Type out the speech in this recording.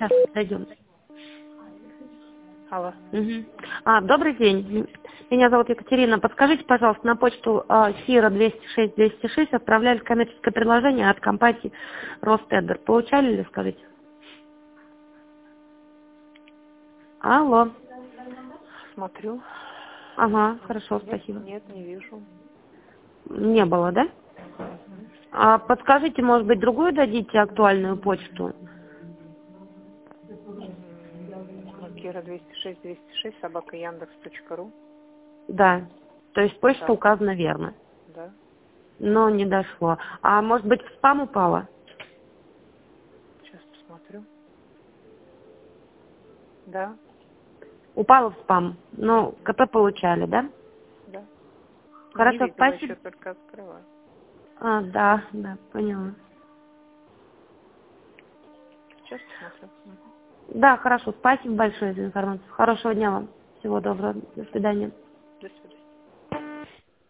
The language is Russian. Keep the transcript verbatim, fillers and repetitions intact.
сейчас дойдем. Алло. Угу. А, добрый день. Меня зовут Екатерина. Подскажите, пожалуйста, на почту Сира двести шесть двести шесть отправляли коммерческое предложение от компании Ростедер. Получали ли, скажите? Алло. Смотрю. Ага, хорошо, Нет, спасибо. нет, не вижу. Не было, да? А подскажите, может быть, другую дадите актуальную почту? Кира двести шесть двести шесть собака яндекс точка ру. Да. То есть почта Да. указана верно. Да. Но не дошло. А может быть, в спам упало? Сейчас посмотрю. Да. Упало в спам. Ну, КП получали, да? Да. Но не Хорошо, видела, спасибо. еще только открываю. А, да, да, поняла. Сейчас посмотрю. Да, хорошо. Спасибо большое за информацию. Хорошего дня вам. Всего доброго. До свидания. До свидания.